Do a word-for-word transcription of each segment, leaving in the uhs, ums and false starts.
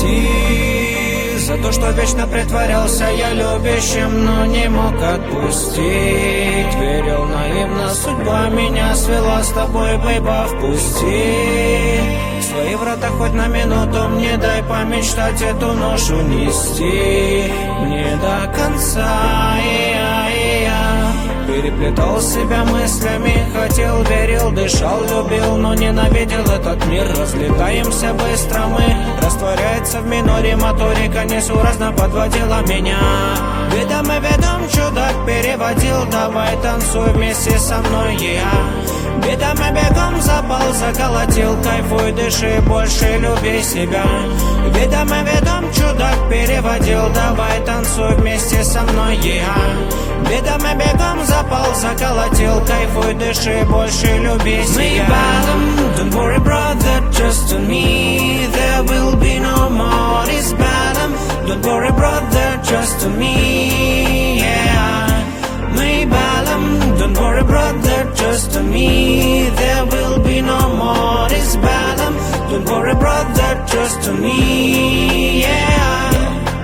прости за то, что вечно притворялся я любящим, но не мог отпустить. Верил наивно, судьба меня свела с тобой, бейба, впусти в свои врата хоть на минуту, мне дай помечтать, эту ношу нести мне до конца. И-я-и-я переплетал себя мыслями, хотел, верил, дышал, любил, но ненавидел этот мир. Разлетаемся быстро мы, растворяется в миноре, моторика несуразно подводила меня. Видом и видом чудак переводил, давай танцуй вместе со мной, я. Видом и бегом запал, заколотил, кайфуй, дыши, больше люби себя. Видом и видом чудак переводил, давай танцуй вместе со мной, я. Видом и бегом запал, заколотил, кайфуй, дыши, больше люби себя. Don't worry, brother, just on me, there will be no more this bottom. Don't worry, brother, just on me, yeah. Мы балом, don't worry, brother, just on me, there will be no more this bottom. Don't worry, brother, just on me, yeah.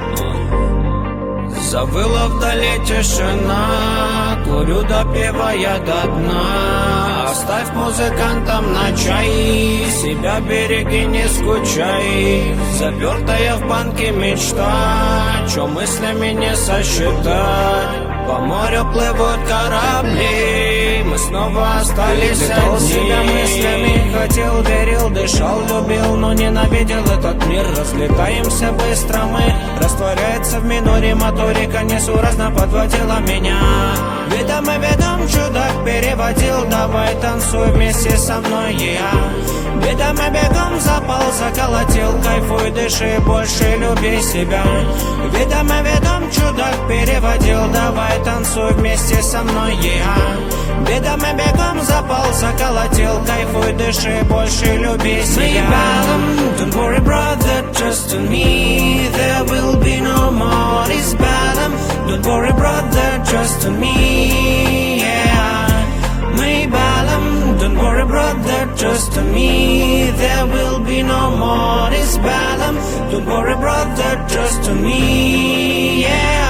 Завыла вдали тишина, курю, допивая до дна. Оставь музыкантам на чай, себя береги, не скучай. Запертая в банке мечта, чё мыслями не сосчитать. По морю плывут корабли, мы снова остались одни. Себя мыслями, хотел, верил, дышал, любил, но ненавидел этот мир. Разлетаемся быстро мы, растворяется в миноре, моторика несуразно подводила меня. Видом и видом чудак переводил, давай танцуй вместе со мной, я. Видом и бегом запал, заколотил, кайфуй, дыши, больше люби себя. Видом и видом чудак переводил, давай танцуй вместе со мной, я. Видом и бегом запал, заколотил, кайфуй, дыши, больше люби себя. Don't worry, brother, just on me, there will be no more this bottom. Don't worry, brother, just on me, yeah. Мы балом, don't worry, brother, just on me, there will be no more this bottom. Don't worry, brother, just on me, yeah.